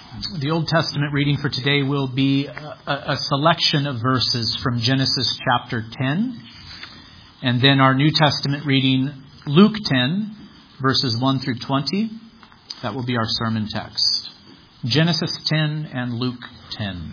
The Old Testament reading for today will be a selection of verses from Genesis chapter 10. And then our New Testament reading, Luke 10, verses 1 through 20. That will be our sermon text. Genesis 10 and Luke 10.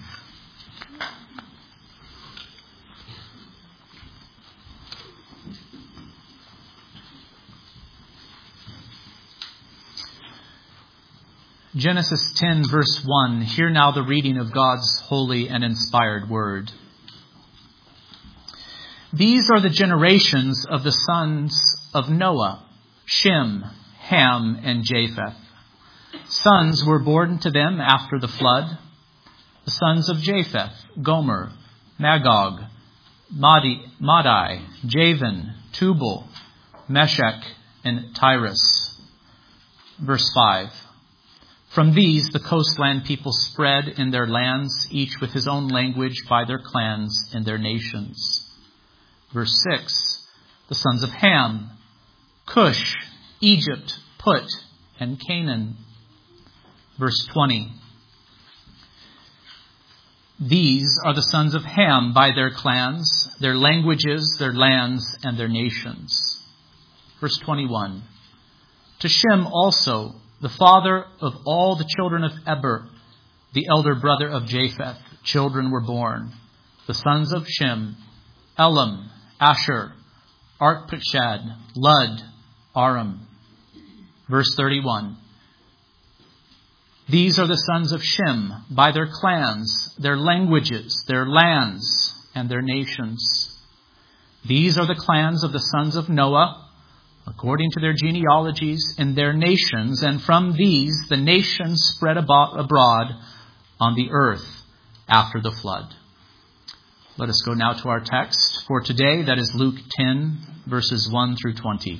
Genesis 10, verse 1. Hear now the reading of God's holy and inspired word. These are the generations of the sons of Noah, Shem, Ham, and Japheth. Sons were born to them after the flood. The sons of Japheth, Gomer, Magog, Madai, Javan, Tubal, Meshech, and Tyrus. Verse 5. From these the coastland people spread in their lands, each with his own language by their clans and their nations. Verse 6. The sons of Ham, Cush, Egypt, Put, and Canaan. Verse 20. These are the sons of Ham by their clans, their languages, their lands, and their nations. Verse 21. To Shem also, the father of all the children of Eber, the elder brother of Japheth, children were born. The sons of Shem, Elam, Asher, Arpachshad, Lud, Aram. Verse 31. These are the sons of Shem by their clans, their languages, their lands, and their nations. These are the clans of the sons of Noah, according to their genealogies in their nations, and from these the nations spread abroad on the earth after the flood. Let us go now to our text for today, that is Luke 10, verses 1 through 20.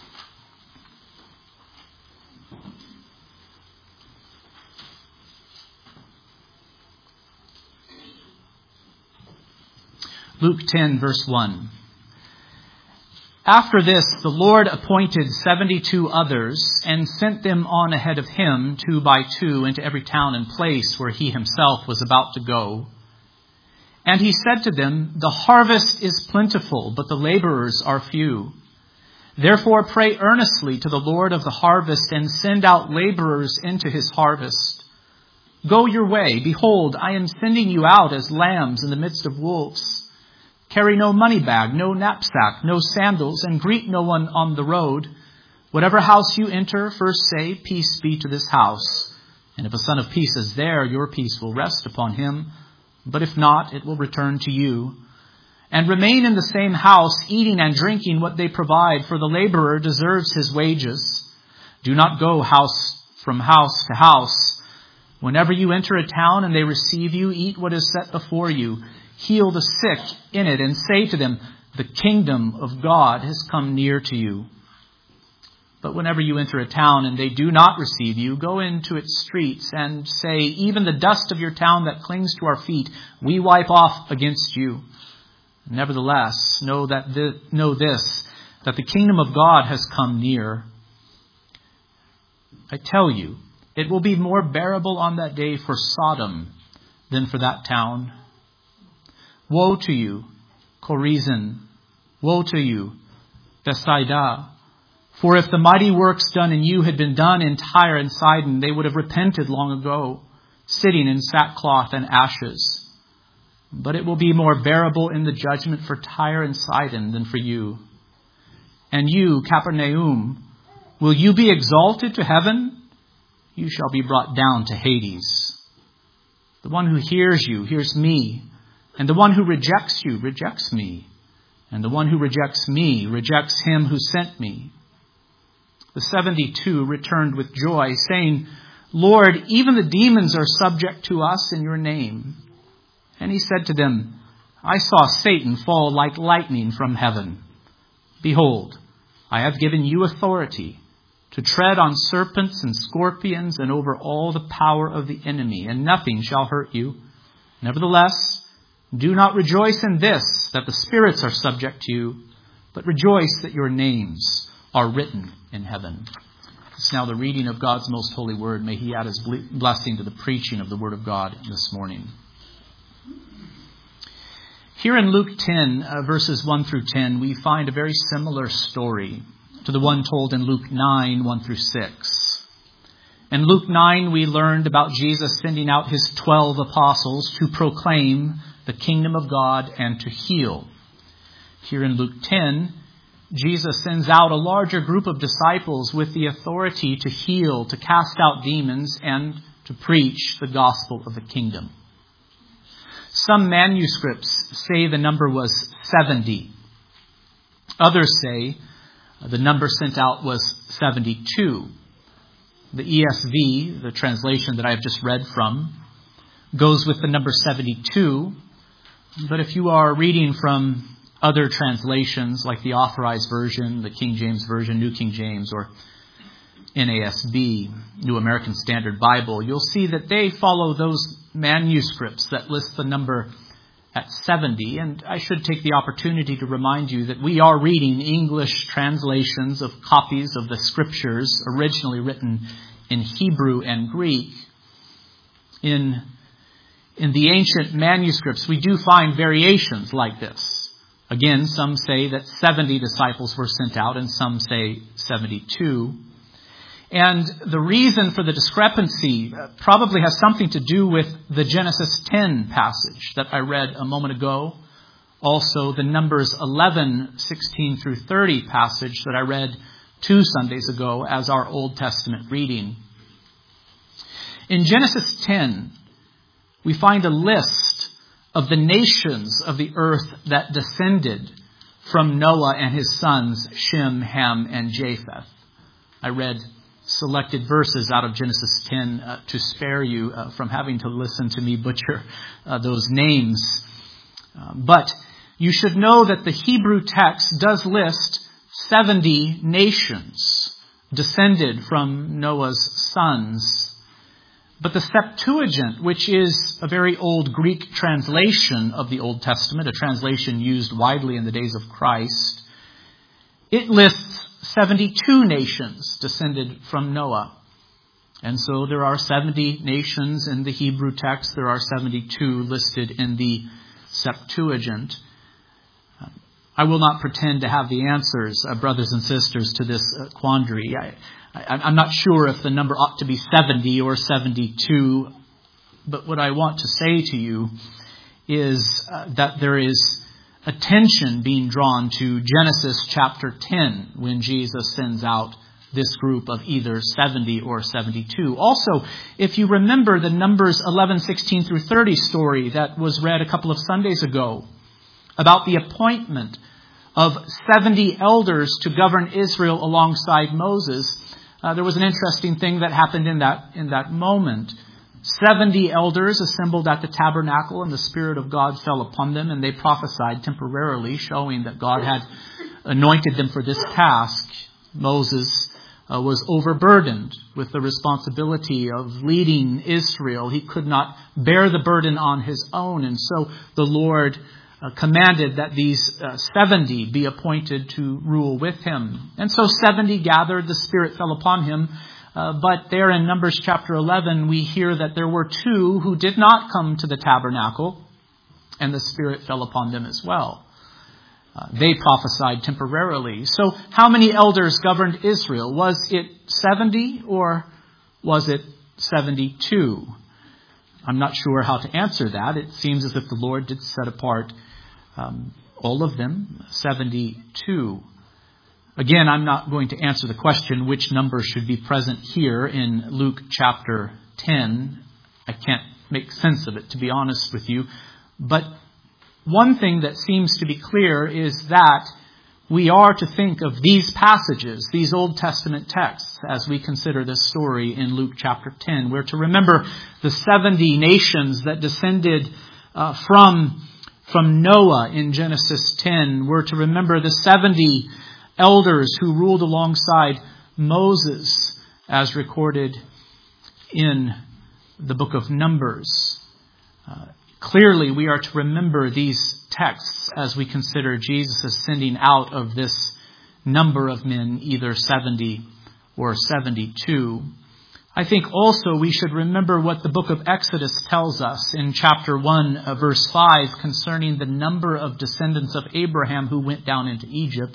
Luke 10, verse 1. After this, the Lord appointed 72 others and sent them on ahead of him, 2 by 2, into every town and place where he himself was about to go. And he said to them, the harvest is plentiful, but the laborers are few. Therefore pray earnestly to the Lord of the harvest and send out laborers into his harvest. Go your way. Behold, I am sending you out as lambs in the midst of wolves. Carry no money bag, no knapsack, no sandals, and greet no one on the road. Whatever house you enter, first say, peace be to this house. And if a son of peace is there, your peace will rest upon him. But if not, it will return to you. And remain in the same house, eating and drinking what they provide, for the laborer deserves his wages. Do not go from house to house. Whenever you enter a town and they receive you, eat what is set before you. Heal the sick in it and say to them, the kingdom of God has come near to you. But whenever you enter a town and they do not receive you, go into its streets and say, even the dust of your town that clings to our feet, we wipe off against you. Nevertheless, know this, that the kingdom of God has come near. I tell you, it will be more bearable on that day for Sodom than for that town. Woe to you, Chorazin! Woe to you, Bethsaida! For if the mighty works done in you had been done in Tyre and Sidon, they would have repented long ago, sitting in sackcloth and ashes. But it will be more bearable in the judgment for Tyre and Sidon than for you. And you, Capernaum, will you be exalted to heaven? You shall be brought down to Hades. The one who hears you hears me. And the one who rejects you rejects me. And the one who rejects me rejects him who sent me. The 72 returned with joy, saying, Lord, even the demons are subject to us in your name. And he said to them, I saw Satan fall like lightning from heaven. Behold, I have given you authority to tread on serpents and scorpions and over all the power of the enemy, and nothing shall hurt you. Nevertheless, do not rejoice in this, that the spirits are subject to you, but rejoice that your names are written in heaven. It's now the reading of God's most holy word. May He add His blessing to the preaching of the word of God this morning. Here in Luke 10, verses 1 through 10, we find a very similar story to the one told in Luke 9, 1 through 6. In Luke 9, we learned about Jesus sending out His 12 apostles to proclaim the kingdom of God and to heal. Here in Luke 10, Jesus sends out a larger group of disciples with the authority to heal, to cast out demons, and to preach the gospel of the kingdom. Some manuscripts say the number was 70. Others say the number sent out was 72. The ESV, the translation that I have just read from, goes with the number 72. But if you are reading from other translations like the Authorized Version, the King James Version, New King James, or NASB, New American Standard Bible, you'll see that they follow those manuscripts that list the number at 70. And I should take the opportunity to remind you that we are reading English translations of copies of the Scriptures originally written in Hebrew and Greek. In the ancient manuscripts, we do find variations like this. Again, some say that 70 disciples were sent out, and some say 72. And the reason for the discrepancy probably has something to do with the Genesis 10 passage that I read a moment ago. Also, the Numbers 11, 16 through 30 passage that I read 2 Sundays ago as our Old Testament reading. In Genesis 10, we find a list of the nations of the earth that descended from Noah and his sons, Shem, Ham, and Japheth. I read selected verses out of Genesis 10 to spare you from having to listen to me butcher those names. But you should know that the Hebrew text does list 70 nations descended from Noah's sons. But the Septuagint, which is a very old Greek translation of the Old Testament, a translation used widely in the days of Christ, it lists 72 nations descended from Noah. And so there are 70 nations in the Hebrew text. There are 72 listed in the Septuagint. I will not pretend to have the answers, brothers and sisters, to this quandary. I'm not sure if the number ought to be 70 or 72. But what I want to say to you is that there is attention being drawn to Genesis chapter 10 when Jesus sends out this group of either 70 or 72. Also, if you remember the Numbers 11, 16 through 30 story that was read a couple of Sundays ago about the appointment of 70 elders to govern Israel alongside Moses, there was an interesting thing that happened in that moment. 70 elders assembled at the tabernacle, and the Spirit of God fell upon them, and they prophesied temporarily, showing that God had anointed them for this task. Moses was overburdened with the responsibility of leading Israel. He could not bear the burden on his own, and so the Lord commanded that these 70 be appointed to rule with him. And so 70 gathered, the Spirit fell upon him. But there in Numbers chapter 11, we hear that there were 2 who did not come to the tabernacle, and the Spirit fell upon them as well. They prophesied temporarily. So how many elders governed Israel? Was it 70 or was it 72? I'm not sure how to answer that. It seems as if the Lord did set apart all of them, 72. Again, I'm not going to answer the question which number should be present here in Luke chapter 10. I can't make sense of it, to be honest with you. But one thing that seems to be clear is that we are to think of these passages, these Old Testament texts, as we consider this story in Luke chapter 10. We're to remember the 70 nations that descended from Noah in Genesis 10. We're to remember the 70 elders who ruled alongside Moses as recorded in the book of Numbers. Clearly, we are to remember these texts as we consider Jesus' sending out of this number of men, either 70 or 72. I think also we should remember what the book of Exodus tells us in chapter 1, verse 5, concerning the number of descendants of Abraham who went down into Egypt.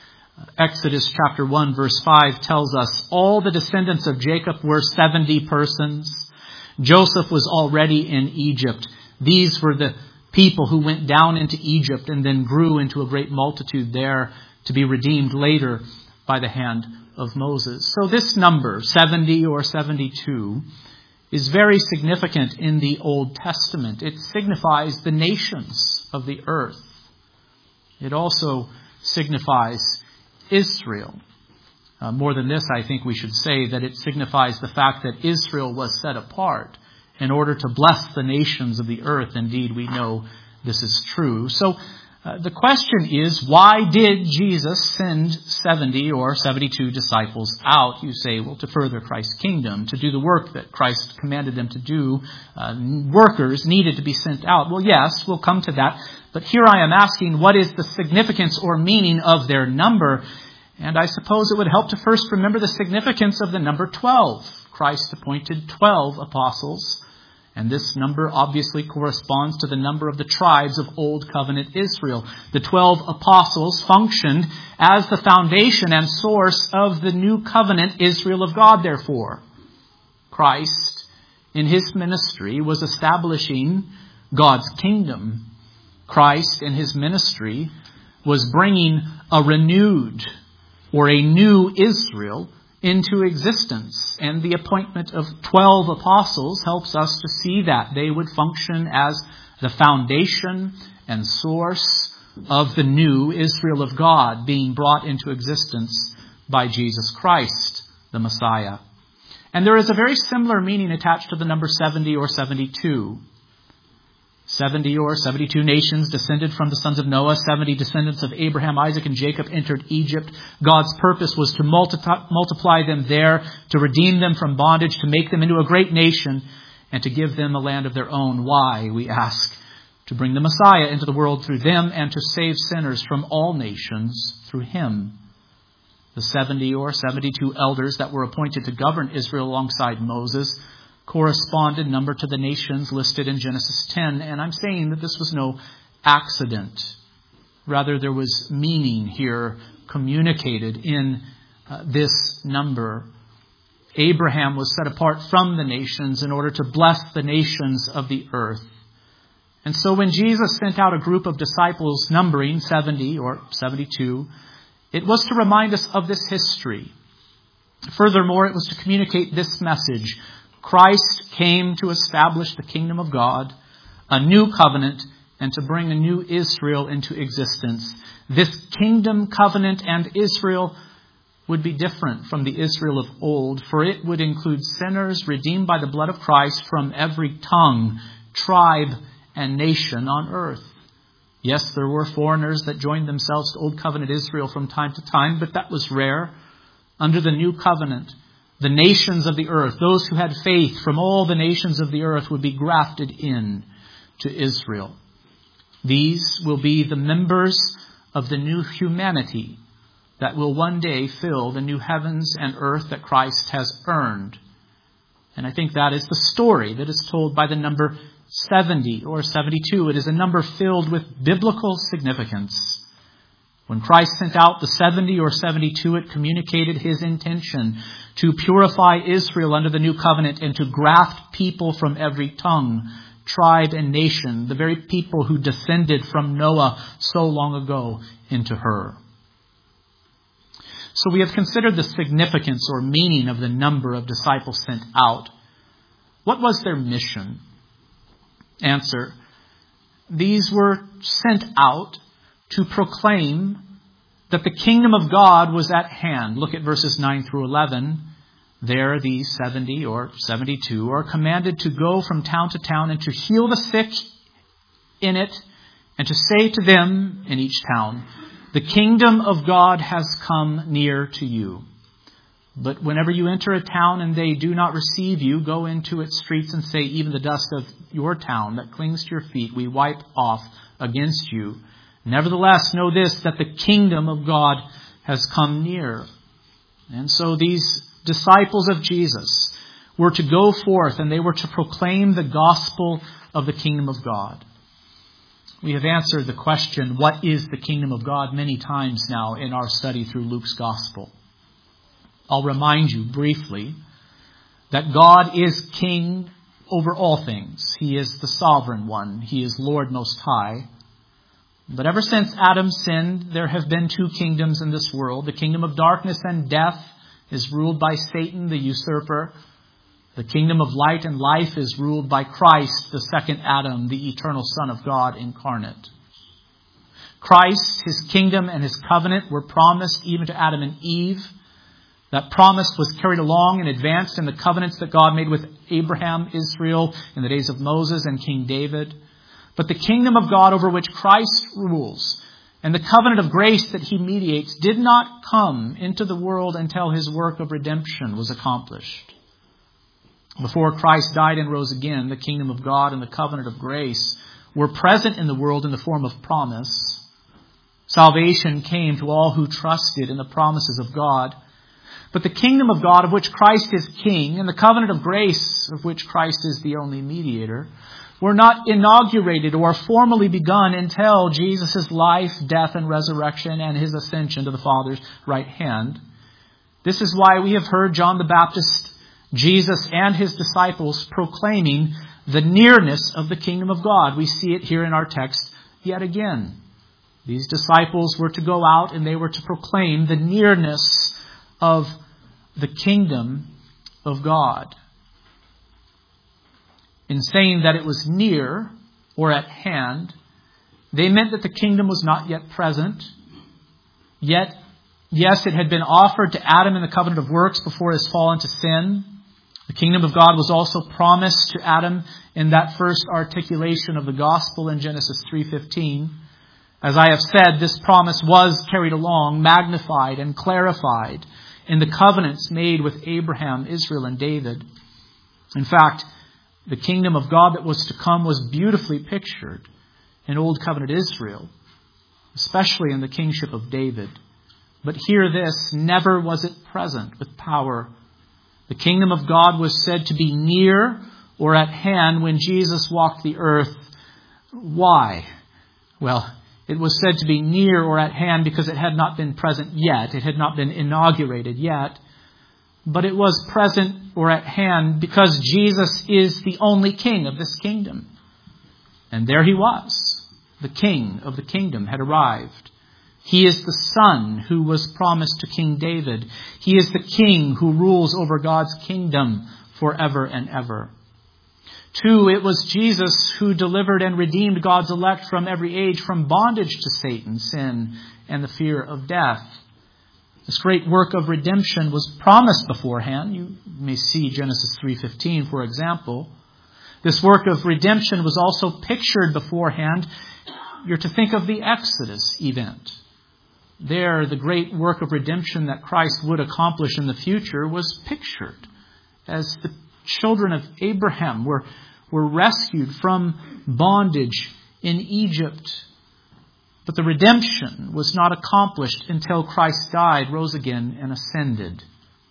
Exodus chapter 1, verse 5 tells us all the descendants of Jacob were 70 persons. Joseph was already in Egypt. These were the people who went down into Egypt and then grew into a great multitude there to be redeemed later by the hand of Moses. So this number, 70 or 72, is very significant in the Old Testament. It signifies the nations of the earth. It also signifies Israel. More than this, I think we should say that it signifies the fact that Israel was set apart in order to bless the nations of the earth. Indeed, we know this is true. So the question is, why did Jesus send 70 or 72 disciples out? You say, well, to further Christ's kingdom, to do the work that Christ commanded them to do. Workers needed to be sent out. Well, yes, we'll come to that. But here I am asking, what is the significance or meaning of their number? And I suppose it would help to first remember the significance of the number 12. Christ appointed 12 apostles. And this number obviously corresponds to the number of the tribes of Old Covenant Israel. The 12 apostles functioned as the foundation and source of the New Covenant Israel of God, therefore. Christ, in his ministry, was establishing God's kingdom. Christ, in his ministry, was bringing a renewed or a new Israel into existence. And the appointment of 12 apostles helps us to see that. They would function as the foundation and source of the new Israel of God being brought into existence by Jesus Christ, the Messiah. And there is a very similar meaning attached to the number 70 or 72. 70 or 72 nations descended from the sons of Noah. 70 descendants of Abraham, Isaac, and Jacob entered Egypt. God's purpose was to multiply them there, to redeem them from bondage, to make them into a great nation, and to give them a land of their own. Why, we ask? To bring the Messiah into the world through them and to save sinners from all nations through him. The 70 or 72 elders that were appointed to govern Israel alongside Moses correspond in number to the nations listed in Genesis 10. And I'm saying that this was no accident. Rather, there was meaning here communicated in this number. Abraham was set apart from the nations in order to bless the nations of the earth. And so when Jesus sent out a group of disciples numbering 70 or 72, it was to remind us of this history. Furthermore, it was to communicate this message. Christ came to establish the kingdom of God, a new covenant, and to bring a new Israel into existence. This kingdom, covenant, and Israel would be different from the Israel of old, for it would include sinners redeemed by the blood of Christ from every tongue, tribe, and nation on earth. Yes, there were foreigners that joined themselves to Old Covenant Israel from time to time, but that was rare. Under the new covenant, the nations of the earth, those who had faith from all the nations of the earth, would be grafted in to Israel. These will be the members of the new humanity that will one day fill the new heavens and earth that Christ has earned. And I think that is the story that is told by the number 70 or 72. It is a number filled with biblical significance. When Christ sent out the 70 or 72, it communicated his intention to purify Israel under the new covenant and to graft people from every tongue, tribe, and nation, the very people who descended from Noah so long ago, into her. So we have considered the significance or meaning of the number of disciples sent out. What was their mission? Answer: these were sent out to proclaim that the kingdom of God was at hand. Look at verses 9 through 11. There, these 70 or 72 are commanded to go from town to town and to heal the sick in it, and to say to them in each town, the kingdom of God has come near to you. But whenever you enter a town and they do not receive you, go into its streets and say, even the dust of your town that clings to your feet, we wipe off against you. Nevertheless, know this, that the kingdom of God has come near. And so these disciples of Jesus were to go forth and they were to proclaim the gospel of the kingdom of God. We have answered the question, what is the kingdom of God, many times now in our study through Luke's gospel. I'll remind you briefly that God is king over all things. He is the sovereign one. He is Lord Most High. But ever since Adam sinned, there have been two kingdoms in this world. The kingdom of darkness and death is ruled by Satan, the usurper. The kingdom of light and life is ruled by Christ, the second Adam, the eternal Son of God incarnate. Christ, his kingdom and his covenant were promised even to Adam and Eve. That promise was carried along and advanced in the covenants that God made with Abraham, Israel, in the days of Moses and King David. But the kingdom of God over which Christ rules and the covenant of grace that he mediates did not come into the world until his work of redemption was accomplished. Before Christ died and rose again, the kingdom of God and the covenant of grace were present in the world in the form of promise. Salvation came to all who trusted in the promises of God. But the kingdom of God, of which Christ is king, and the covenant of grace, of which Christ is the only mediator, were not inaugurated or formally begun until Jesus' life, death, and resurrection and his ascension to the Father's right hand. This is why we have heard John the Baptist, Jesus, and his disciples proclaiming the nearness of the kingdom of God. We see it here in our text yet again. These disciples were to go out and they were to proclaim the nearness of the kingdom of God. In saying that it was near or at hand, they meant that the kingdom was not yet present. Yet, yes, it had been offered to Adam in the covenant of works before his fall into sin. The kingdom of God was also promised to Adam in that first articulation of the gospel in Genesis 3:15. As I have said, this promise was carried along, magnified, and clarified in the covenants made with Abraham, Israel, and David. In fact, the kingdom of God that was to come was beautifully pictured in Old Covenant Israel, especially in the kingship of David. But hear this, never was it present with power. The kingdom of God was said to be near or at hand when Jesus walked the earth. Why? Well, it was said to be near or at hand because it had not been present yet. It had not been inaugurated yet. But it was present or at hand because Jesus is the only king of this kingdom. And there he was. The king of the kingdom had arrived. He is the son who was promised to King David. He is the king who rules over God's kingdom forever and ever. 2, it was Jesus who delivered and redeemed God's elect from every age, from bondage to Satan, sin, and the fear of death. This great work of redemption was promised beforehand. You may see Genesis 3:15, for example. This work of redemption was also pictured beforehand. You're to think of the Exodus event. There, the great work of redemption that Christ would accomplish in the future was pictured as the children of Abraham were rescued from bondage in Egypt. But the redemption was not accomplished until Christ died, rose again, and ascended.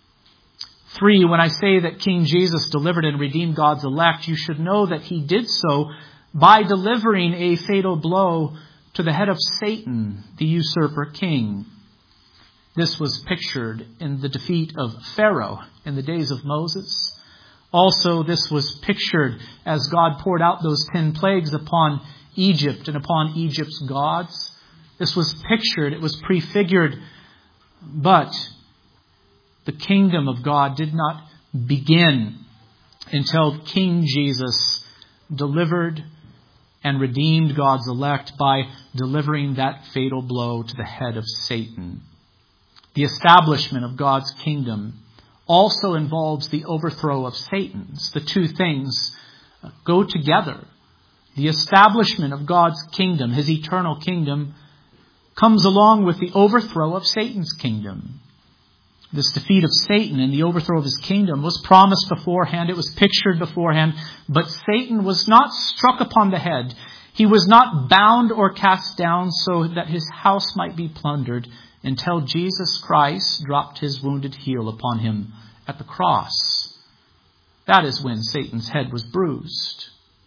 3, when I say that King Jesus delivered and redeemed God's elect, you should know that he did so by delivering a fatal blow to the head of Satan, the usurper king. This was pictured in the defeat of Pharaoh in the days of Moses. Also, this was pictured as God poured out those 10 plagues upon Egypt and upon Egypt's gods. This was pictured, it was prefigured, but the kingdom of God did not begin until King Jesus delivered and redeemed God's elect by delivering that fatal blow to the head of Satan. The establishment of God's kingdom also involves the overthrow of Satan's. The two things go together. The establishment of God's kingdom, his eternal kingdom, comes along with the overthrow of Satan's kingdom. This defeat of Satan and the overthrow of his kingdom was promised beforehand. It was pictured beforehand. But Satan was not struck upon the head. He was not bound or cast down so that his house might be plundered until Jesus Christ dropped his wounded heel upon him at the cross. That is when Satan's head was bruised.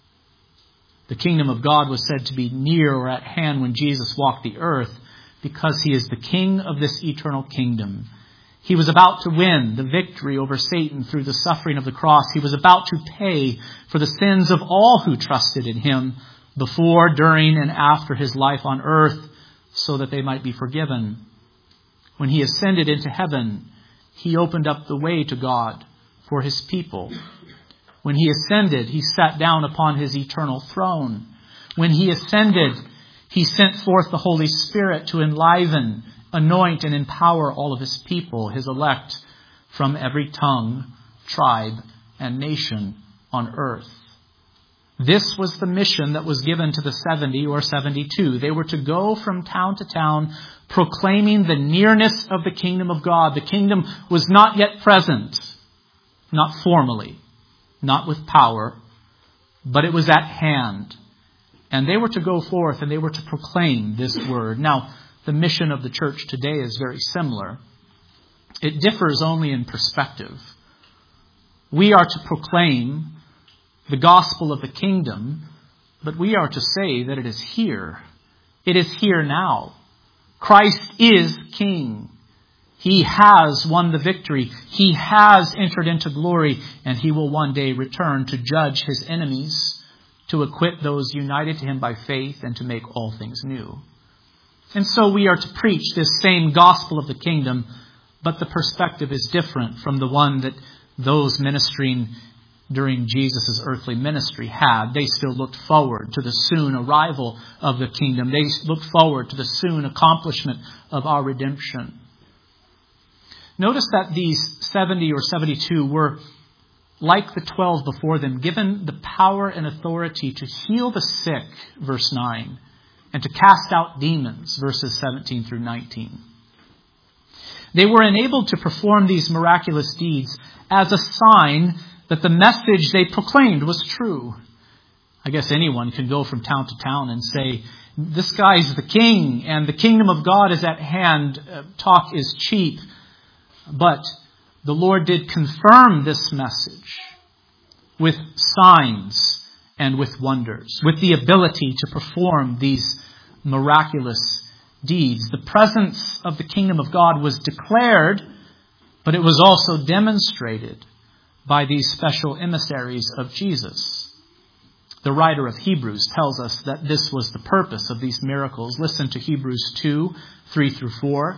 The kingdom of God was said to be near or at hand when Jesus walked the earth, because he is the king of this eternal kingdom. He was about to win the victory over Satan through the suffering of the cross. He was about to pay for the sins of all who trusted in him before, during, and after his life on earth, so that they might be forgiven. When he ascended into heaven, he opened up the way to God for his people. When he ascended, he sat down upon his eternal throne. When he ascended, he sent forth the Holy Spirit to enliven, anoint, and empower all of his people, his elect, from every tongue, tribe, and nation on earth. This was the mission that was given to the 70 or 72. They were to go from town to town, proclaiming the nearness of the kingdom of God. The kingdom was not yet present, not formally, not with power, but it was at hand. And they were to go forth and they were to proclaim this word. Now, the mission of the church today is very similar. It differs only in perspective. We are to proclaim the gospel of the kingdom, but we are to say that it is here. It is here now. Christ is King. He has won the victory. He has entered into glory, and he will one day return to judge his enemies, to acquit those united to him by faith, and to make all things new. And so we are to preach this same gospel of the kingdom, but the perspective is different from the one that those ministering during Jesus' earthly ministry had. They still looked forward to the soon arrival of the kingdom. They looked forward to the soon accomplishment of our redemption. Notice that these 70 or 72 were, like the 12 before them, given the power and authority to heal the sick, verse 9, and to cast out demons, verses 17 through 19. They were enabled to perform these miraculous deeds as a sign that the message they proclaimed was true. I guess anyone can go from town to town and say, this guy's the king and the kingdom of God is at hand. Talk is cheap. But the Lord did confirm this message with signs and with wonders, with the ability to perform these miraculous deeds. The presence of the kingdom of God was declared, but it was also demonstrated by these special emissaries of Jesus. The writer of Hebrews tells us that this was the purpose of these miracles. Listen to Hebrews 2, 3 through 4.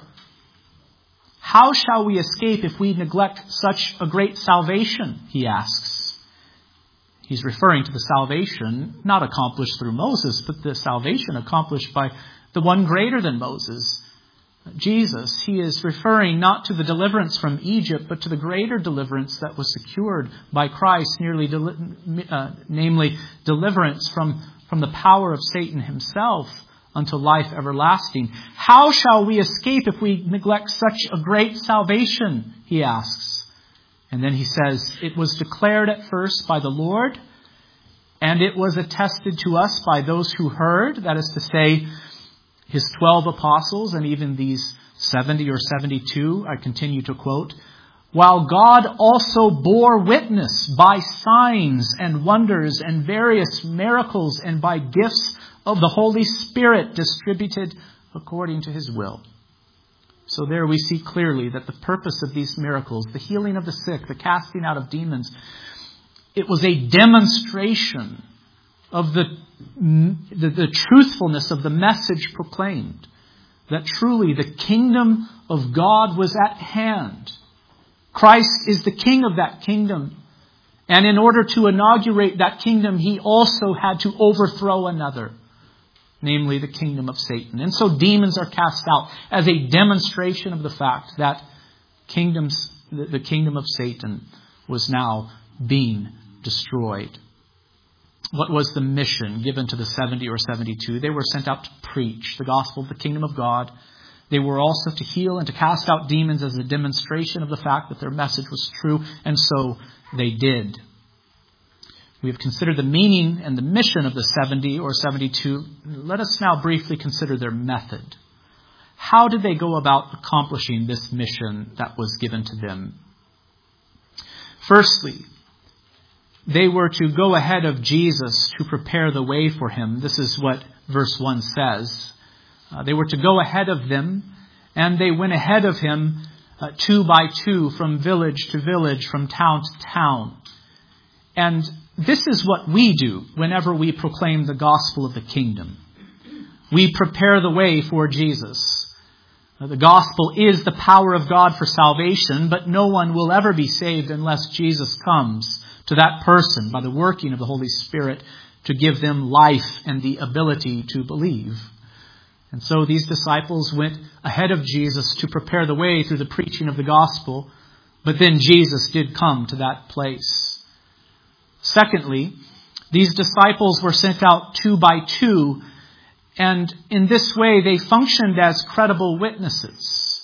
How shall we escape if we neglect such a great salvation? He asks. He's referring to the salvation not accomplished through Moses, but the salvation accomplished by the one greater than Moses, Jesus. He is referring not to the deliverance from Egypt, but to the greater deliverance that was secured by Christ, namely deliverance from the power of Satan himself unto life everlasting. How shall we escape if we neglect such a great salvation? He asks. And then he says, it was declared at first by the Lord, and it was attested to us by those who heard, that is to say, his 12 apostles and even these 70 or 72, I continue to quote, while God also bore witness by signs and wonders and various miracles and by gifts of the Holy Spirit distributed according to his will. So there we see clearly that the purpose of these miracles, the healing of the sick, the casting out of demons, it was a demonstration of the truthfulness of the message proclaimed, that truly the kingdom of God was at hand. Christ is the king of that kingdom. And in order to inaugurate that kingdom, he also had to overthrow another, namely the kingdom of Satan. And so demons are cast out as a demonstration of the fact that the kingdom of Satan was now being destroyed. What was the mission given to the 70 or 72? They were sent out to preach the gospel of the kingdom of God. They were also to heal and to cast out demons as a demonstration of the fact that their message was true, and so they did. We have considered the meaning and the mission of the 70 or 72. Let us now briefly consider their method. how did they go about accomplishing this mission that was given to them? Firstly, they were to go ahead of Jesus to prepare the way for him. This is what verse 1 says. They were to go ahead of them, and they went ahead of him 2 by 2 from village to village, from town to town. And this is what we do whenever we proclaim the gospel of the kingdom. We prepare the way for Jesus. The gospel is the power of God for salvation, but no one will ever be saved unless Jesus comes to that person by the working of the Holy Spirit to give them life and the ability to believe. And so these disciples went ahead of Jesus to prepare the way through the preaching of the gospel, but then Jesus did come to that place. Secondly, these disciples were sent out 2 by 2, and in this way they functioned as credible witnesses.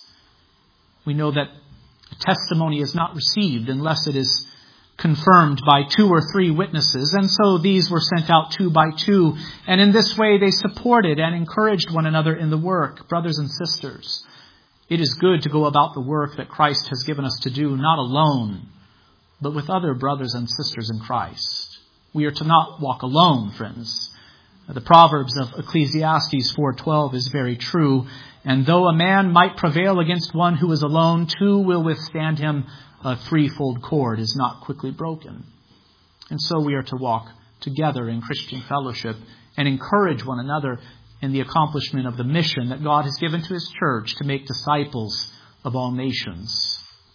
We know that a testimony is not received unless it is confirmed by 2 or 3 witnesses. And so these were sent out 2 by 2. And in this way they supported and encouraged one another in the work. Brothers and sisters, it is good to go about the work that Christ has given us to do, not alone, but with other brothers and sisters in Christ. We are to not walk alone, friends. The Proverbs of Ecclesiastes 4:12 is very true. And though a man might prevail against one who is alone, 2 will withstand him. A threefold cord is not quickly broken. And so we are to walk together in Christian fellowship and encourage one another in the accomplishment of the mission that God has given to his church to make disciples of all nations.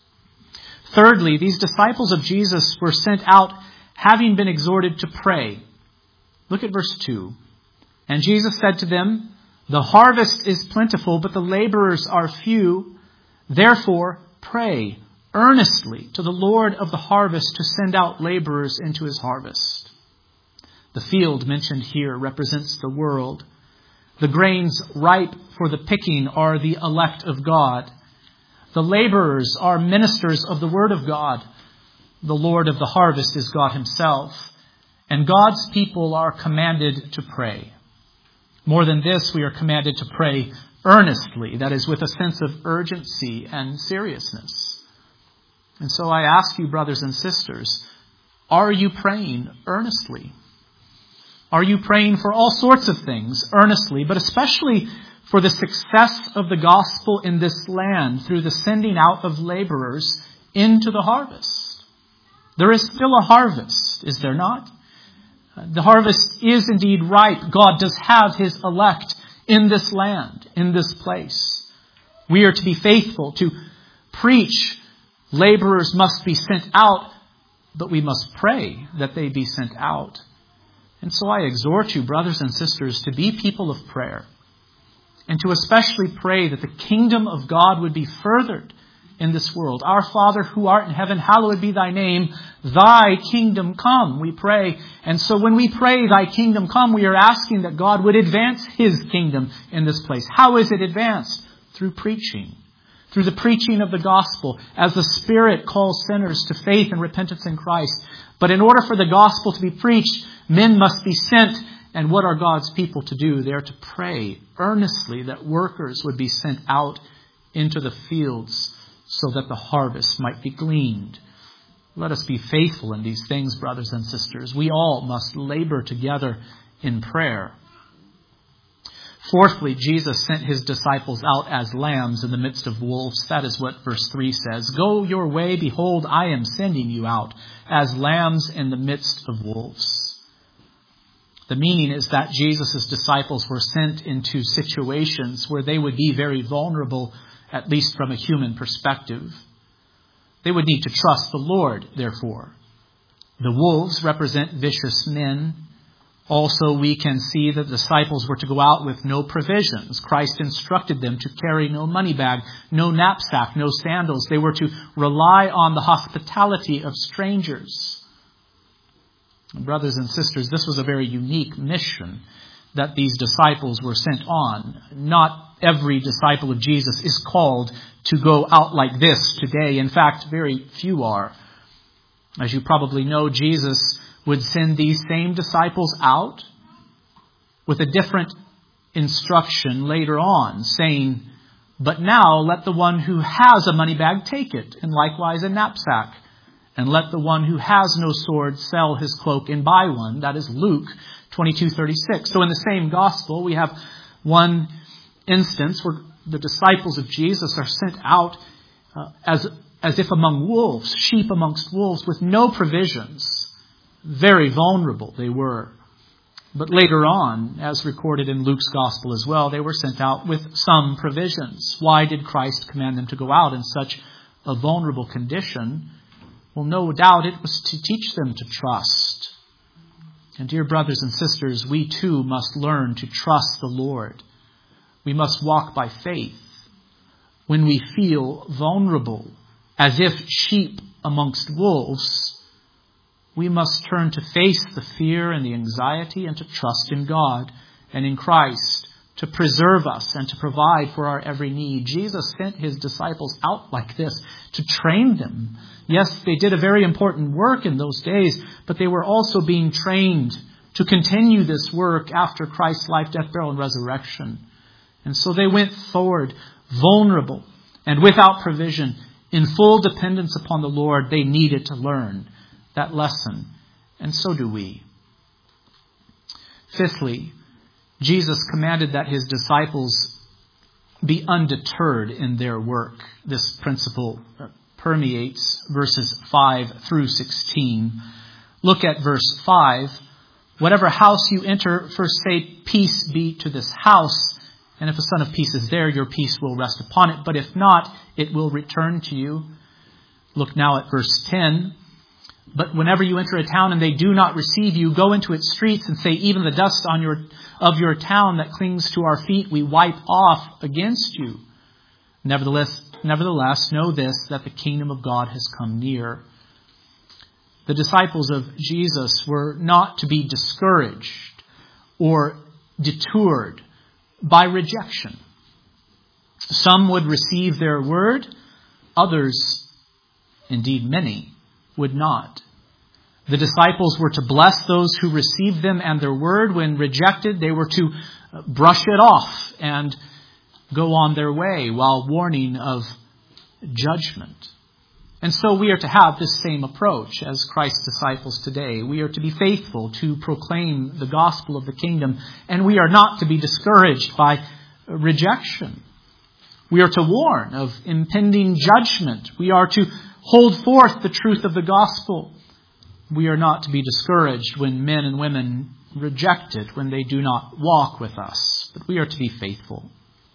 Thirdly, these disciples of Jesus were sent out having been exhorted to pray. Look at verse 2. And Jesus said to them, "The harvest is plentiful, but the laborers are few. Therefore, pray earnestly to the Lord of the harvest to send out laborers into his harvest." The field mentioned here represents the world. The grains ripe for the picking are the elect of God. The laborers are ministers of the word of God. The Lord of the harvest is God himself. And God's people are commanded to pray. More than this, we are commanded to pray earnestly, that is, with a sense of urgency and seriousness. And so I ask you, brothers and sisters, are you praying earnestly? Are you praying for all sorts of things earnestly, but especially for the success of the gospel in this land through the sending out of laborers into the harvest? There is still a harvest, is there not? The harvest is indeed ripe. God does have his elect in this land, in this place. We are to be faithful to preach. Laborers must be sent out, but we must pray that they be sent out. And so I exhort you, brothers and sisters, to be people of prayer and to especially pray that the kingdom of God would be furthered in this world. Our Father who art in heaven, hallowed be thy name. Thy kingdom come, we pray. And so when we pray, thy kingdom come, we are asking that God would advance his kingdom in this place. How is it advanced? Through preaching. Through the preaching of the gospel, as the Spirit calls sinners to faith and repentance in Christ. But in order for the gospel to be preached, men must be sent. And what are God's people to do? They are to pray earnestly that workers would be sent out into the fields so that the harvest might be gleaned. Let us be faithful in these things, brothers and sisters. We all must labor together in prayer. Fourthly, Jesus sent his disciples out as lambs in the midst of wolves. That is what verse 3 says. "Go your way, behold, I am sending you out as lambs in the midst of wolves." The meaning is that Jesus' disciples were sent into situations where they would be very vulnerable, at least from a human perspective. They would need to trust the Lord, therefore. The wolves represent vicious men. Also, we can see that the disciples were to go out with no provisions. Christ instructed them to carry no money bag, no knapsack, no sandals. They were to rely on the hospitality of strangers. Brothers and sisters, this was a very unique mission that these disciples were sent on. Not every disciple of Jesus is called to go out like this today. In fact, very few are. As you probably know, Jesus would send these same disciples out with a different instruction later on, saying, But now let the one who has a money bag take it, and likewise a knapsack. And let the one who has no sword sell his cloak and buy one. That is Luke 22:36. So in the same gospel, we have one instance where the disciples of Jesus are sent out as if among wolves, sheep amongst wolves, with no provisions. Very vulnerable they were. But later on, as recorded in Luke's gospel as well, they were sent out with some provisions. Why did Christ command them to go out in such a vulnerable condition? Well, no doubt it was to teach them to trust. And dear brothers and sisters, we too must learn to trust the Lord. We must walk by faith. When we feel vulnerable, as if sheep amongst wolves, we must turn to face the fear and the anxiety and to trust in God and in Christ to preserve us and to provide for our every need. Jesus sent his disciples out like this to train them. Yes, they did a very important work in those days, but they were also being trained to continue this work after Christ's life, death, burial, and resurrection. And so they went forward vulnerable and without provision, in full dependence upon the Lord. They needed to learn that lesson, and so do we. Fifthly, Jesus commanded that his disciples be undeterred in their work. This principle permeates verses 5 through 16. Look at verse 5. Whatever house you enter, first say, peace be to this house. And if a son of peace is there, your peace will rest upon it. But if not, it will return to you. Look now at verse 10. But whenever you enter a town and they do not receive you, go into its streets and say, even the dust of your town that clings to our feet, we wipe off against you. Nevertheless, know this, that the kingdom of God has come near. The disciples of Jesus were not to be discouraged or detoured by rejection. Some would receive their word, others, indeed many, would not. The disciples were to bless those who received them and their word. When rejected, they were to brush it off and go on their way while warning of judgment. And so we are to have this same approach as Christ's disciples today. We are to be faithful to proclaim the gospel of the kingdom, and we are not to be discouraged by rejection. We are to warn of impending judgment. We are to hold forth the truth of the gospel. We are not to be discouraged when men and women reject it, when they do not walk with us, but we are to be faithful.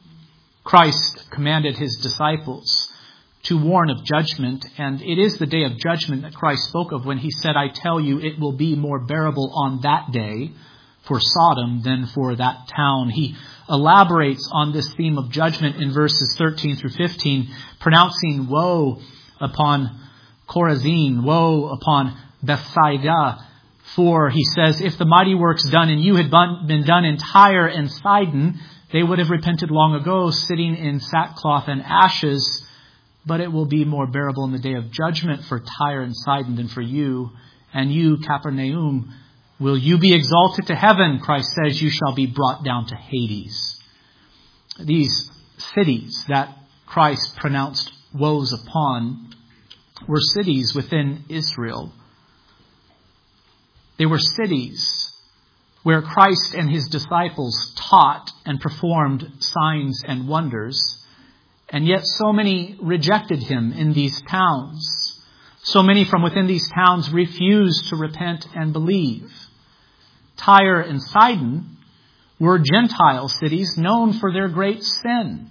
Christ commanded his disciples to warn of judgment, and it is the day of judgment that Christ spoke of when he said, I tell you, it will be more bearable on that day for Sodom than for that town. He elaborates on this theme of judgment in verses 13 through 15, pronouncing woe upon Chorazin, woe upon Bethsaida. For, he says, if the mighty works done in you had been done in Tyre and Sidon, they would have repented long ago, sitting in sackcloth and ashes. But it will be more bearable in the day of judgment for Tyre and Sidon than for you. And you, Capernaum, will you be exalted to heaven? Christ says, you shall be brought down to Hades. These cities that Christ pronounced woes upon were cities within Israel. They were cities where Christ and his disciples taught and performed signs and wonders. And yet so many rejected him in these towns. So many from within these towns refused to repent and believe. Tyre and Sidon were Gentile cities known for their great sin.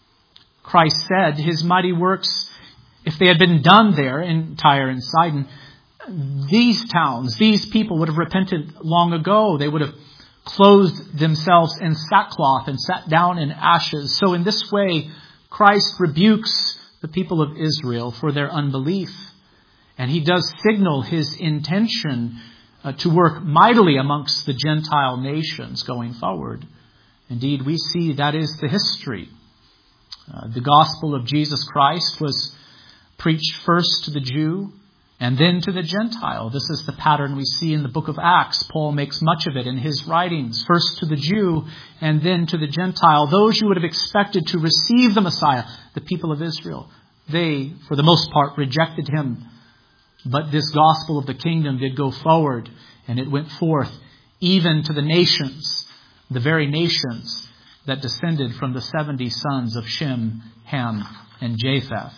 Christ said his mighty works, if they had been done there in Tyre and Sidon, these towns, these people would have repented long ago. They would have clothed themselves in sackcloth and sat down in ashes. So in this way, Christ rebukes the people of Israel for their unbelief. And he does signal his intention to work mightily amongst the Gentile nations going forward. Indeed, we see that is the history. The gospel of Jesus Christ was preached first to the Jew and then to the Gentile. This is the pattern we see in the book of Acts. Paul makes much of it in his writings. First to the Jew and then to the Gentile. Those you would have expected to receive the Messiah, the people of Israel. They, for the most part, rejected him. But this gospel of the kingdom did go forward, and it went forth even to the nations, the very nations that descended from the 70 sons of Shem, Ham, and Japheth.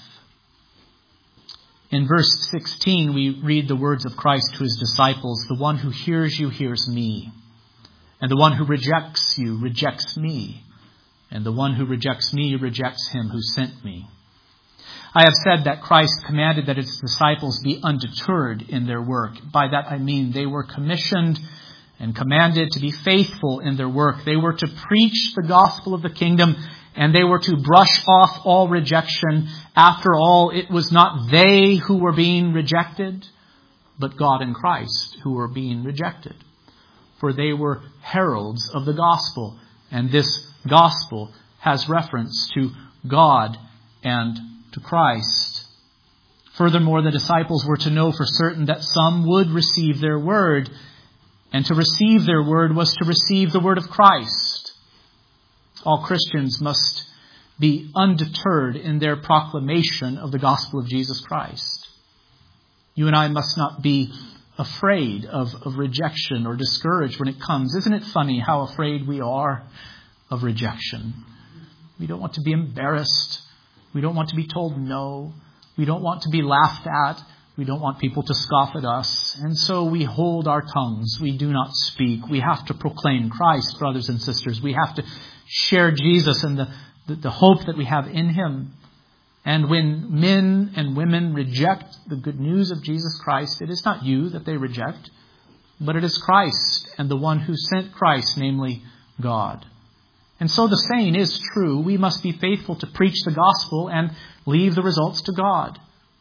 In verse 16, we read the words of Christ to his disciples, "The one who hears you hears me, and the one who rejects you rejects me, and the one who rejects me rejects him who sent me." I have said that Christ commanded that his disciples be undeterred in their work. By that I mean they were commissioned and commanded to be faithful in their work. They were to preach the gospel of the kingdom, and they were to brush off all rejection. After all, it was not they who were being rejected, but God and Christ who were being rejected. For they were heralds of the gospel, and this gospel has reference to God and to Christ. Furthermore, the disciples were to know for certain that some would receive their word, and to receive their word was to receive the word of Christ. All Christians must be undeterred in their proclamation of the gospel of Jesus Christ. You and I must not be afraid of rejection or discouraged when it comes. Isn't it funny how afraid we are of rejection? We don't want to be embarrassed. We don't want to be told no. We don't want to be laughed at. We don't want people to scoff at us. And so we hold our tongues. We do not speak. We have to proclaim Christ, brothers and sisters. We have to share Jesus and the hope that we have in him. And when men and women reject the good news of Jesus Christ, it is not you that they reject, but it is Christ and the one who sent Christ, namely God. And so the saying is true. We must be faithful to preach the gospel and leave the results to God.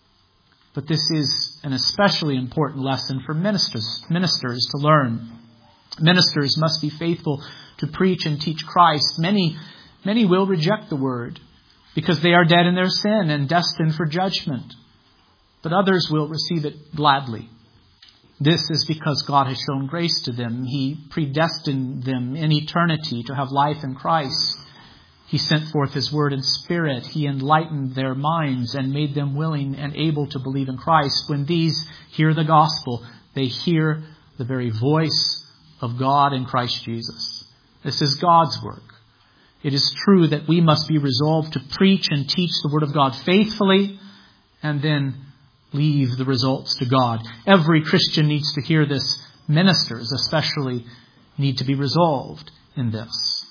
But this is an especially important lesson for ministers to learn. Ministers must be faithful to preach and teach Christ. Many will reject the word because they are dead in their sin and destined for judgment. But others will receive it gladly. This is because God has shown grace to them. He predestined them in eternity to have life in Christ. He sent forth his word and spirit. He enlightened their minds and made them willing and able to believe in Christ. When these hear the gospel, they hear the very voice of God in Christ Jesus. This is God's work. It is true that we must be resolved to preach and teach the word of God faithfully and then leave the results to God. Every Christian needs to hear this. Ministers especially need to be resolved in this.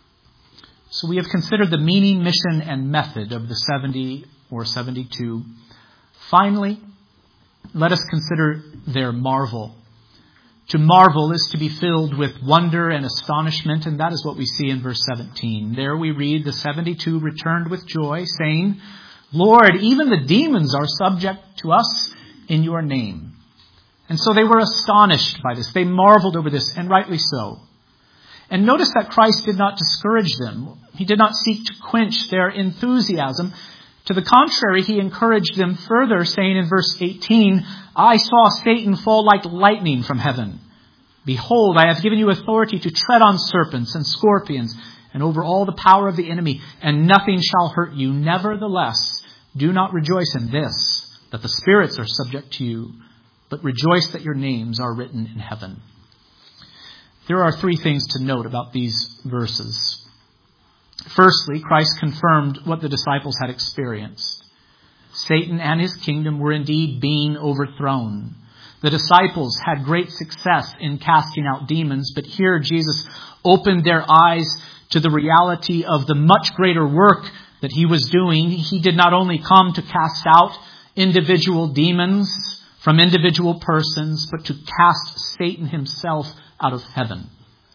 So we have considered the meaning, mission, and method of the 70 or 72. Finally, let us consider their marvel. To marvel is to be filled with wonder and astonishment, and that is what we see in verse 17. There we read, the 72 returned with joy, saying, "Lord, even the demons are subject to us in your name." And so they were astonished by this. They marveled over this, and rightly so. And notice that Christ did not discourage them. He did not seek to quench their enthusiasm. To the contrary, he encouraged them further, saying in verse 18, "I saw Satan fall like lightning from heaven. Behold, I have given you authority to tread on serpents and scorpions and over all the power of the enemy, and nothing shall hurt you. Nevertheless, do not rejoice in this, that the spirits are subject to you, but rejoice that your names are written in heaven." There are three things to note about these verses. Firstly, Christ confirmed what the disciples had experienced. Satan and his kingdom were indeed being overthrown. The disciples had great success in casting out demons, but here Jesus opened their eyes to the reality of the much greater work that he was doing. He did not only come to cast out individual demons from individual persons, but to cast Satan himself out of heaven.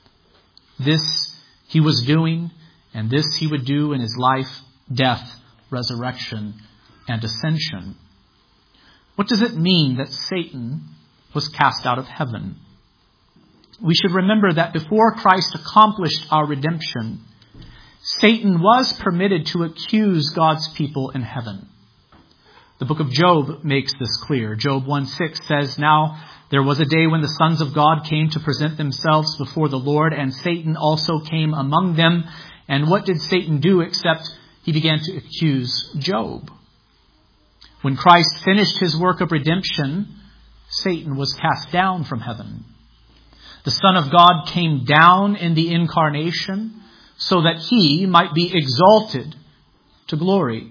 This he was doing, and this he would do in his life, death, resurrection, and ascension. What does it mean that Satan was cast out of heaven? We should remember that before Christ accomplished our redemption, Satan was permitted to accuse God's people in heaven. The book of Job makes this clear. Job 1:6 says, "Now there was a day when the sons of God came to present themselves before the Lord, and Satan also came among them. And what did Satan do except he began to accuse Job?" When Christ finished his work of redemption, Satan was cast down from heaven. The Son of God came down in the incarnation so that he might be exalted to glory.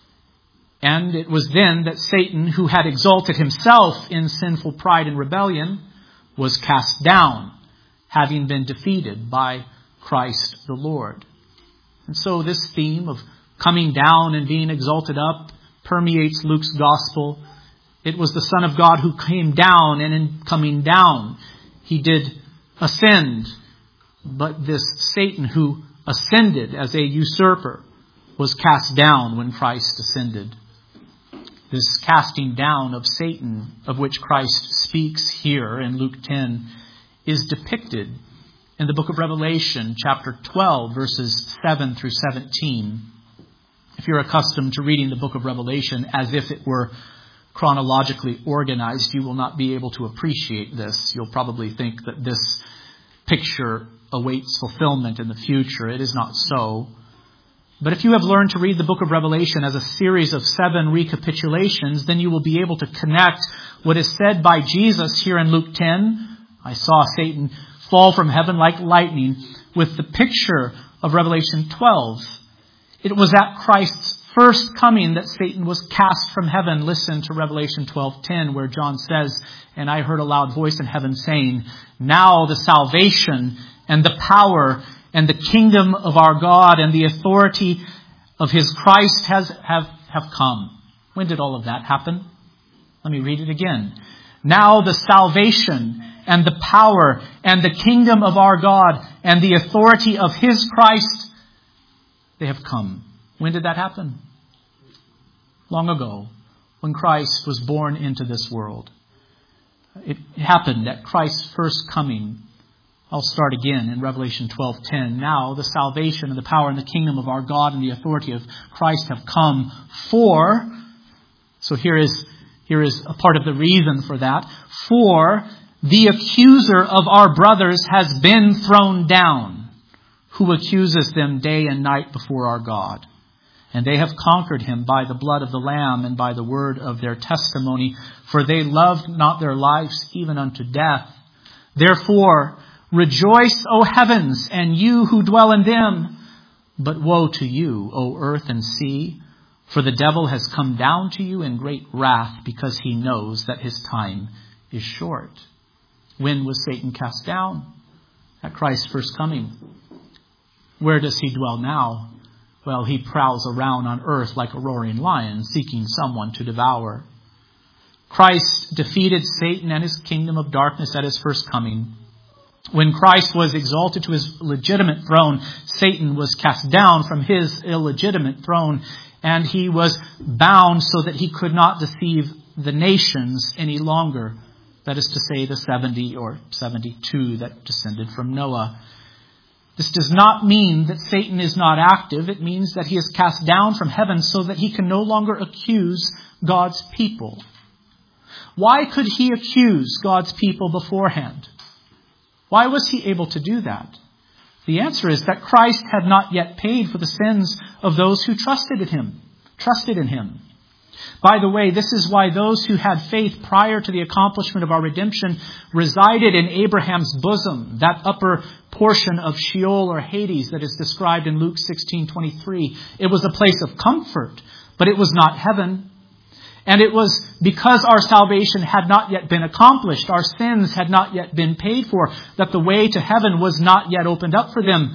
And it was then that Satan, who had exalted himself in sinful pride and rebellion, was cast down, having been defeated by Christ the Lord. And so this theme of coming down and being exalted up permeates Luke's gospel. It was the Son of God who came down, and in coming down, he did ascend. But this Satan who ascended as a usurper was cast down when Christ ascended. This casting down of Satan, of which Christ speaks here in Luke 10, is depicted in the book of Revelation, chapter 12, verses 7 through 17. If you're accustomed to reading the book of Revelation as if it were chronologically organized, you will not be able to appreciate this. You'll probably think that this picture awaits fulfillment in the future. It is not so. But if you have learned to read the book of Revelation as a series of 7 recapitulations, then you will be able to connect what is said by Jesus here in Luke 10, "I saw Satan fall from heaven like lightning," with the picture of Revelation 12. It was at Christ's first coming that Satan was cast from heaven. Listen to Revelation 12:10, where John says, "And I heard a loud voice in heaven saying, 'Now the salvation and the power and the kingdom of our God and the authority of his Christ have come.'" When did all of that happen? Let me read it again. "Now the salvation and the power and the kingdom of our God and the authority of his Christ, they have come." When did that happen? Long ago, when Christ was born into this world. It happened at Christ's first coming. I'll start again in Revelation 12:10. "Now the salvation and the power and the kingdom of our God and the authority of Christ have come for," so here is a part of the reason for that, "for the accuser of our brothers has been thrown down, who accuses them day and night before our God. And they have conquered him by the blood of the Lamb and by the word of their testimony, for they loved not their lives even unto death. Therefore, rejoice, O heavens, and you who dwell in them. But woe to you, O earth and sea, for the devil has come down to you in great wrath, because he knows that his time is short." When was Satan cast down? At Christ's first coming. Where does he dwell now? Well, he prowls around on earth like a roaring lion, seeking someone to devour. Christ defeated Satan and his kingdom of darkness at his first coming. When Christ was exalted to his legitimate throne, Satan was cast down from his illegitimate throne, and he was bound so that he could not deceive the nations any longer. That is to say, the 70 or 72 that descended from Noah. This does not mean that Satan is not active. It means that he is cast down from heaven so that he can no longer accuse God's people. Why could he accuse God's people beforehand? Why was he able to do that? The answer is that Christ had not yet paid for the sins of those who trusted in him. By the way, this is why those who had faith prior to the accomplishment of our redemption resided in Abraham's bosom, that upper portion of Sheol or Hades that is described in Luke 16:23. It was a place of comfort, but it was not heaven. And it was because our salvation had not yet been accomplished, our sins had not yet been paid for, that the way to heaven was not yet opened up for them.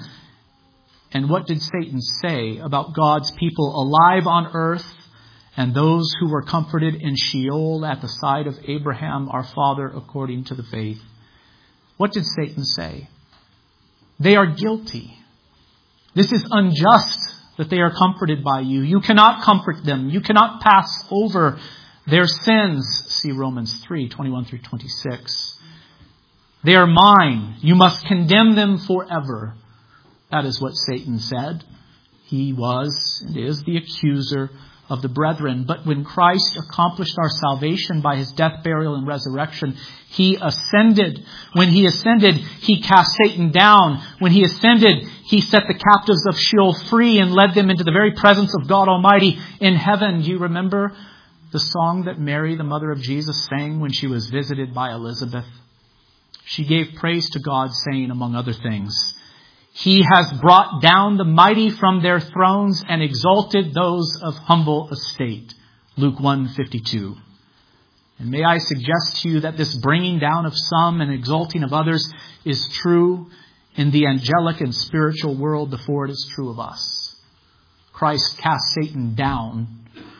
And what did Satan say about God's people alive on earth and those who were comforted in Sheol at the side of Abraham, our father, according to the faith? What did Satan say? They are guilty. This is unjust that they are comforted by you. You cannot comfort them. You cannot pass over their sins. See Romans 3:21 through 26. They are mine. You must condemn them forever. That is what Satan said. He was and is the accuser of the brethren. But when Christ accomplished our salvation by his death, burial, and resurrection, he ascended. When he ascended, he cast Satan down. When he ascended, he set the captives of Sheol free and led them into the very presence of God Almighty in heaven. Do you remember the song that Mary, the mother of Jesus, sang when she was visited by Elizabeth? She gave praise to God, saying, among other things, "He has brought down the mighty from their thrones and exalted those of humble estate." Luke 1:52. And may I suggest to you that this bringing down of some and exalting of others is true in the angelic and spiritual world before it is true of us. Christ cast Satan down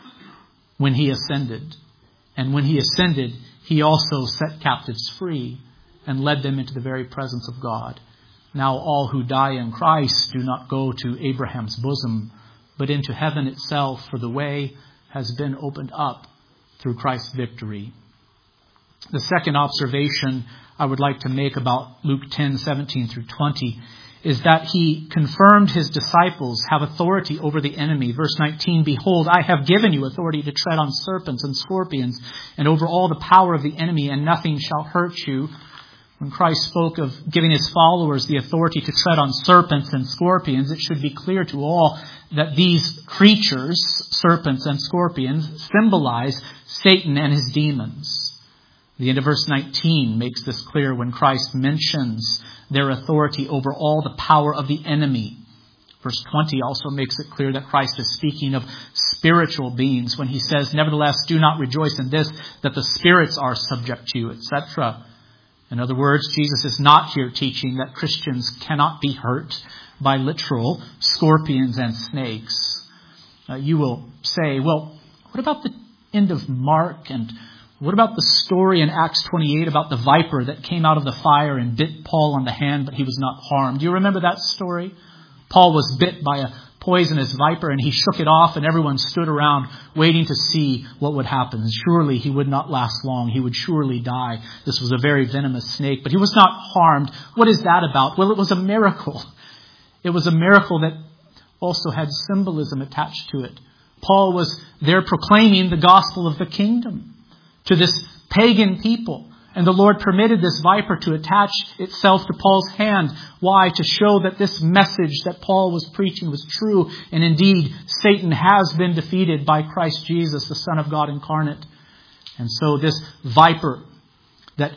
when he ascended. And when he ascended, he also set captives free and led them into the very presence of God. Now all who die in Christ do not go to Abraham's bosom, but into heaven itself, for the way has been opened up through Christ's victory. The second observation I would like to make about Luke 10:17 through 20 is that he confirmed his disciples have authority over the enemy. Verse 19, "Behold, I have given you authority to tread on serpents and scorpions and over all the power of the enemy, and nothing shall hurt you." When Christ spoke of giving his followers the authority to tread on serpents and scorpions, it should be clear to all that these creatures, serpents and scorpions, symbolize Satan and his demons. The end of verse 19 makes this clear when Christ mentions their authority over all the power of the enemy. Verse 20 also makes it clear that Christ is speaking of spiritual beings when he says, "Nevertheless, do not rejoice in this, that the spirits are subject to you," etc. In other words, Jesus is not here teaching that Christians cannot be hurt by literal scorpions and snakes. You will say, well, what about the end of Mark, and what about the story in Acts 28 about the viper that came out of the fire and bit Paul on the hand, but he was not harmed? Do you remember that story? Paul was bit by a poisonous viper and he shook it off, and everyone stood around waiting to see what would happen. Surely he would not last long. He would surely die. This was a very venomous snake, but he was not harmed. What is that about? Well, it was a miracle. It was a miracle that also had symbolism attached to it. Paul was there proclaiming the gospel of the kingdom to this pagan people. And the Lord permitted this viper to attach itself to Paul's hand. Why? To show that this message that Paul was preaching was true. And indeed, Satan has been defeated by Christ Jesus, the Son of God incarnate. And so this viper that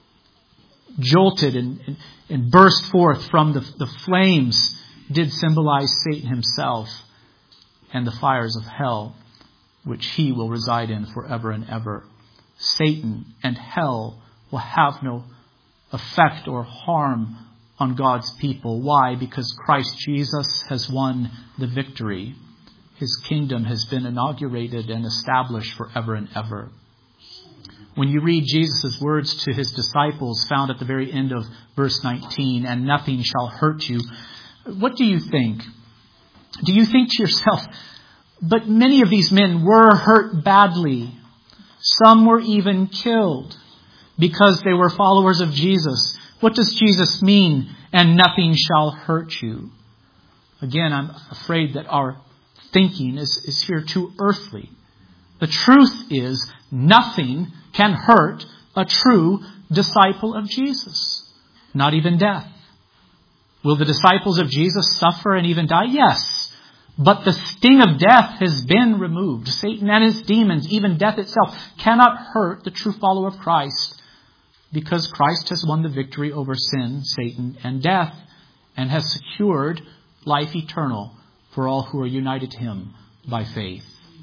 jolted and burst forth from the flames did symbolize Satan himself and the fires of hell, which he will reside in forever and ever. Satan and hell will have no effect or harm on God's people. Why? Because Christ Jesus has won the victory. His kingdom has been inaugurated and established forever and ever. When you read Jesus' words to his disciples found at the very end of verse 19, "And nothing shall hurt you," what do you think? Do you think to yourself, but many of these men were hurt badly. Some were even killed because they were followers of Jesus. What does Jesus mean, "and nothing shall hurt you"? Again, I'm afraid that our thinking is here too earthly. The truth is, nothing can hurt a true disciple of Jesus. Not even death. Will the disciples of Jesus suffer and even die? Yes. But the sting of death has been removed. Satan and his demons, even death itself, cannot hurt the true follower of Christ, because Christ has won the victory over sin, Satan, and death, and has secured life eternal for all who are united to him by faith.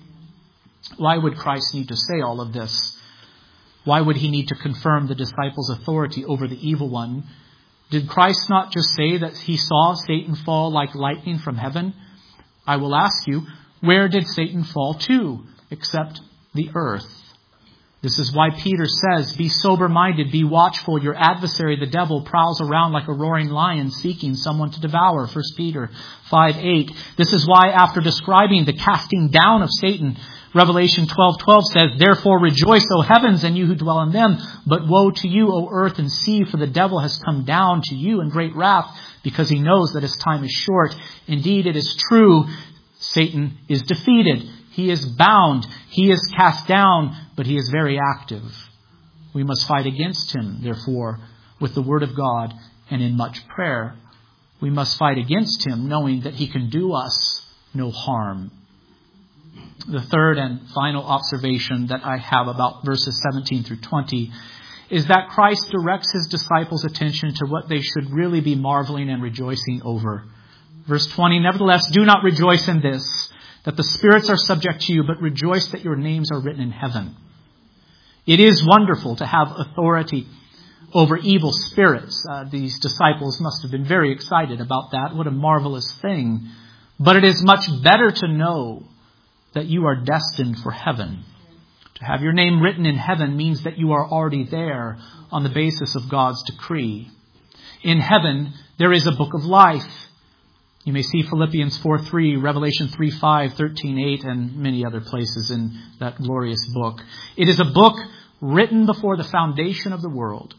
Why would Christ need to say all of this? Why would he need to confirm the disciples' authority over the evil one? Did Christ not just say that he saw Satan fall like lightning from heaven? I will ask you, where did Satan fall to except the earth? This is why Peter says, "Be sober-minded, be watchful. Your adversary, the devil, prowls around like a roaring lion seeking someone to devour." 1 Peter 5:8. This is why, after describing the casting down of Satan, Revelation 12:12 says, "Therefore rejoice, O heavens, and you who dwell in them. But woe to you, O earth and sea, for the devil has come down to you in great wrath, because he knows that his time is short." Indeed, it is true, Satan is defeated. He is bound. He is cast down, but he is very active. We must fight against him, therefore, with the Word of God and in much prayer. We must fight against him, knowing that he can do us no harm. The third and final observation that I have about verses 17 through 20 is that Christ directs his disciples' attention to what they should really be marveling and rejoicing over. Verse 20, nevertheless, do not rejoice in this, that the spirits are subject to you, but rejoice that your names are written in heaven. It is wonderful to have authority over evil spirits. These disciples must have been very excited about that. What a marvelous thing. But it is much better to know that you are destined for heaven. To have your name written in heaven means that you are already there on the basis of God's decree. In heaven, there is a book of life. You may see Philippians 4:3, Revelation 3:5, 13:8, and many other places in that glorious book. It is a book written before the foundation of the world.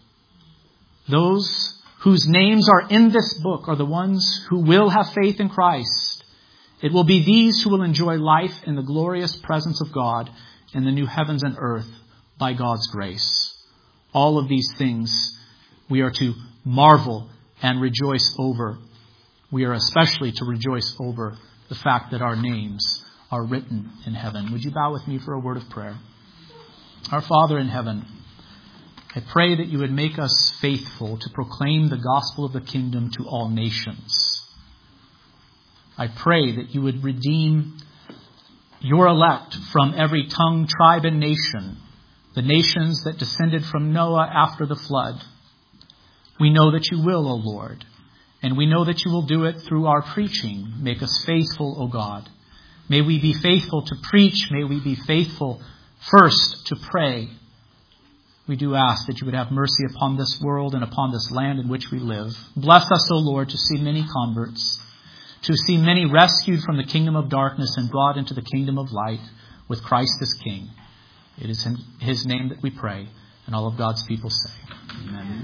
Those whose names are in this book are the ones who will have faith in Christ. It will be these who will enjoy life in the glorious presence of God in the new heavens and earth by God's grace. All of these things we are to marvel and rejoice over. We are especially to rejoice over the fact that our names are written in heaven. Would you bow with me for a word of prayer? Our Father in heaven, I pray that you would make us faithful to proclaim the gospel of the kingdom to all nations. I pray that you would redeem your elect from every tongue, tribe, and nation, the nations that descended from Noah after the flood. We know that you will, O Lord, and we know that you will do it through our preaching. Make us faithful, O God. May we be faithful to preach. May we be faithful first to pray. We do ask that you would have mercy upon this world and upon this land in which we live. Bless us, O Lord, to see many converts, to see many rescued from the kingdom of darkness and brought into the kingdom of light with Christ as King. It is in his name that we pray, and all of God's people say, Amen.